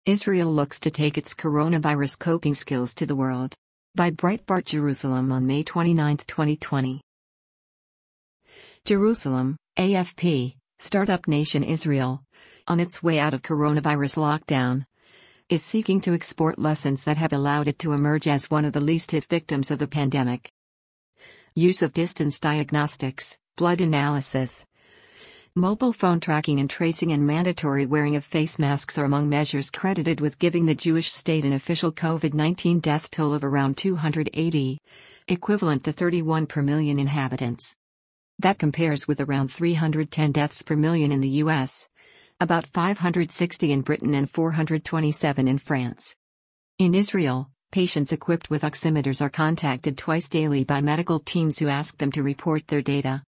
Israel looks to take its coronavirus coping skills to the world. By Breitbart Jerusalem on May 29, 2020. Jerusalem, AFP, startup nation Israel, on its way out of coronavirus lockdown, is seeking to export lessons that have allowed it to emerge as one of the least hit victims of the pandemic. Use of distance diagnostics, blood analysis, mobile phone tracking and tracing, and mandatory wearing of face masks are among measures credited with giving the Jewish state an official COVID-19 death toll of around 280, equivalent to 31 per million inhabitants. That compares with around 310 deaths per million in the US, about 560 in Britain and 427 in France. In Israel, patients equipped with oximeters are contacted twice daily by medical teams who ask them to report their data.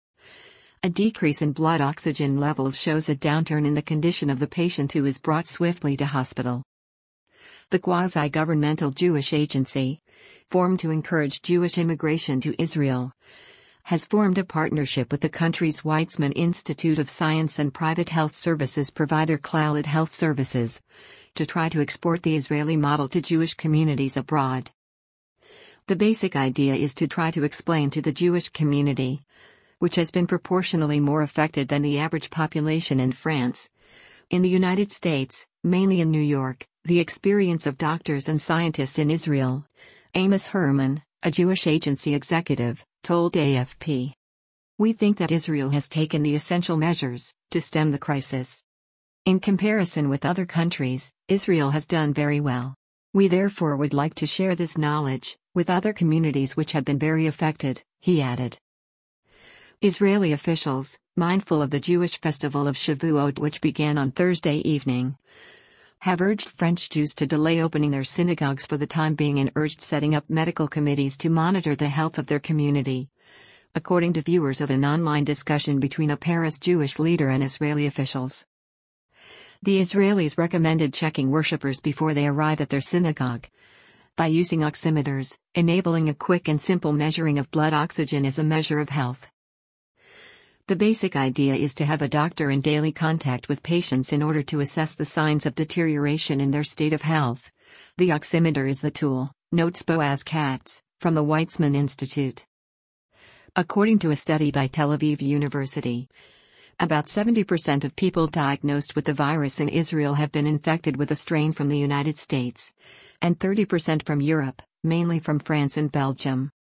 A decrease in blood oxygen levels shows a downturn in the condition of the patient who is brought swiftly to hospital. The quasi-governmental Jewish Agency, formed to encourage Jewish immigration to Israel, has formed a partnership with the country's Weizmann Institute of Science and private health services provider Clalit Health Services, to try to export the Israeli model to Jewish communities abroad. The basic idea is to try to explain to the Jewish community, which has been proportionally more affected than the average population in France, in the United States, mainly in New York, the experience of doctors and scientists in Israel. Amos Herman, a Jewish agency executive, told AFP. We think that Israel has taken the essential measures to stem the crisis. In comparison with other countries, Israel has done very well. We therefore would like to share this knowledge with other communities which have been very affected, he added. Israeli officials, mindful of the Jewish festival of Shavuot which began on Thursday evening, have urged French Jews to delay opening their synagogues for the time being and urged setting up medical committees to monitor the health of their community, according to viewers of an online discussion between a Paris Jewish leader and Israeli officials. The Israelis recommended checking worshippers before they arrive at their synagogue. By using oximeters, enabling a quick and simple measuring of blood oxygen is a measure of health. The basic idea is to have a doctor in daily contact with patients in order to assess the signs of deterioration in their state of health. The oximeter is the tool, notes Boaz Katz, from the Weizmann Institute. According to a study by Tel Aviv University, about 70% of people diagnosed with the virus in Israel have been infected with a strain from the United States, and 30% from Europe, mainly from France and Belgium.